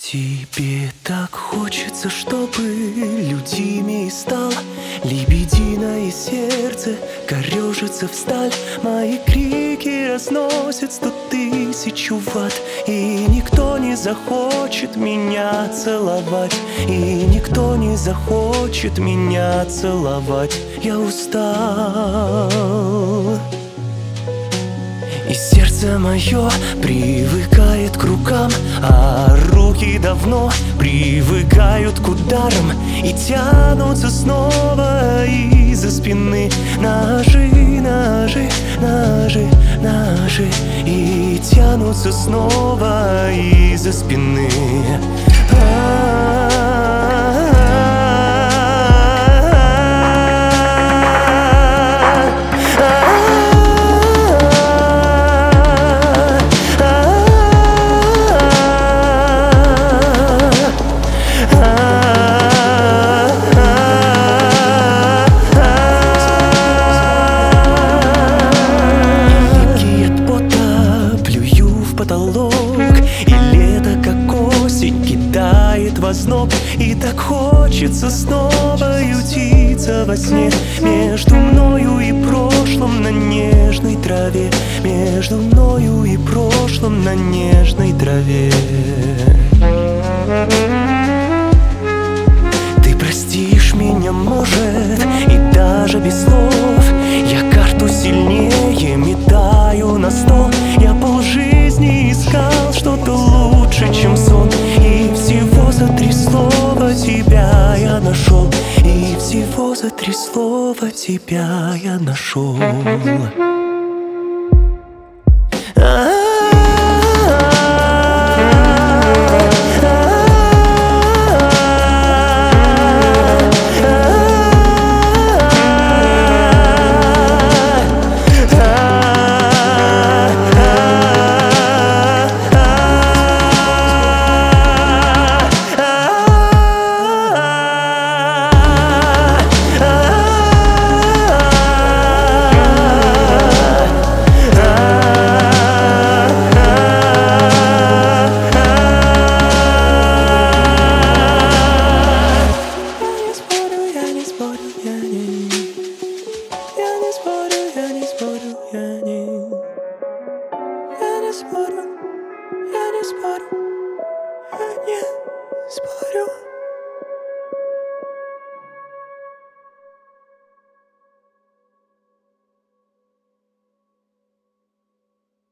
Тебе так хочется, чтобы людьми стал. Лебединое сердце корежится в сталь. Мои крики разносят 100 000 ватт. И никто не захочет меня целовать. И никто не захочет меня целовать. Я устал. И сердце мое привыкает к рукам, а руки давно привыкают к ударам. И тянутся снова из-за спины ножи, ножи, ножи, ножи. И тянутся снова из-за спины. И лето, как осень, кидает в озноб. И так хочется снова ютиться во сне между мною и прошлым на нежной траве. Между мною и прошлым на нежной траве. Ты простишь меня, может, и даже без слов. Я карту сильнее метаю на стол. Я полжизни искал что-то лучше, чем сон. И всего за 3 слова тебя я нашел. И всего за 3 слова тебя я нашел. Я не спорю, я не спорю.